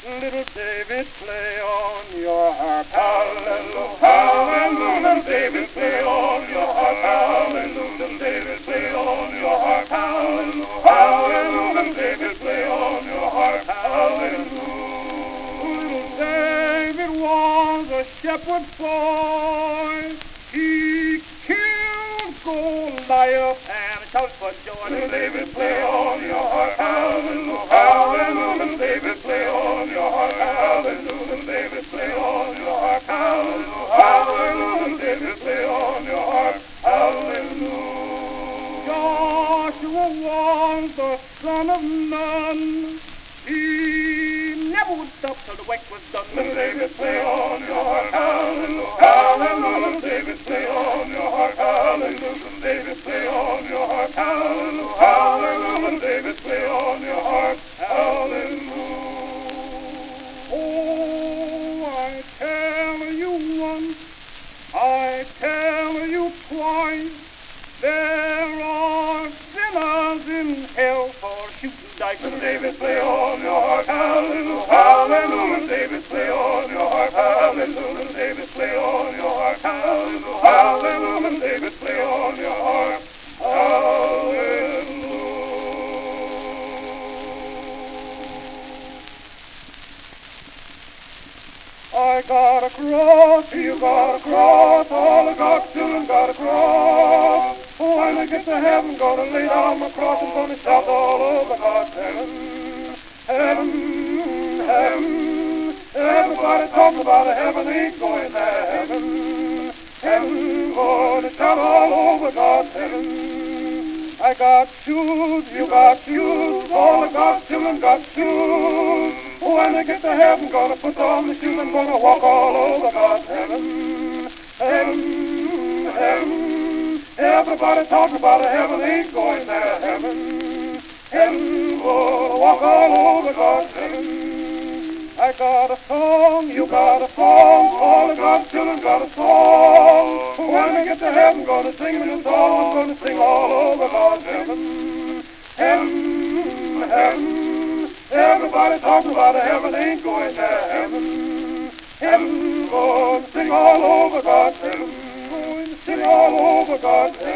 Little David, play on your harp. Hallelujah, hallelujah. Little David, play on your harp. Hallelujah. Little David, play on your harp. Hallelujah, hallelujah. Little David, play on your harp. Hallelujah. Little David was a shepherd's boy. He killed Goliath and shouted for joy. Little David, play on your harp. Hallelujah, hallelujah. Little David, play on your harp. Hallelujah. Little David, play on your harp. Hallelujah, hallelujah. Little David, play on your harp. Hallelujah. Joshua was the son of Nun. He never would stop till the work was done. Little David, play on your harp. Hallelujah, hallelujah. Little David, play on your harp. Hallelujah. Little David, play on your harp. Hallelujah, hallelujah. Little David, play on your harp. Hallelujah. Oh, I tell you once, I tell you twice, there are sinners in hell for shooting dice. Little David, play on your harp. Hallelujah, hallelujah. Little David, play on your harp. Hallelujah. Little David, play on your harp. Hallelujah, hallelujah. Little David, play on your harp. Hallelujah. I gotta cross, you gotta cross, all the God's children gotta cross. When I get to heaven, gonna lay down my cross and gonna shout all over God's heaven. Heaven, heaven, everybody talking about a heaven, ain't going to heaven. Heaven, gonna shout all over God's heaven. I got shoes, you got shoes, all the God's children got shoes. When I get to heaven, gonna put on the shoes and gonna walk all over God's heaven. Heaven, heaven, everybody talking about a heaven, ain't going to heaven. Heaven, gonna walk all over God's heaven. I got a song, you got a song, all the God's children got a song. When I get to heaven, gonna sing a new song, I'm gonna sing all over God's heaven. Heaven, heaven, everybody talking about a heaven, ain't going to heaven. Heaven, gonna sing all over God's heaven. Going to sing all over God's heaven.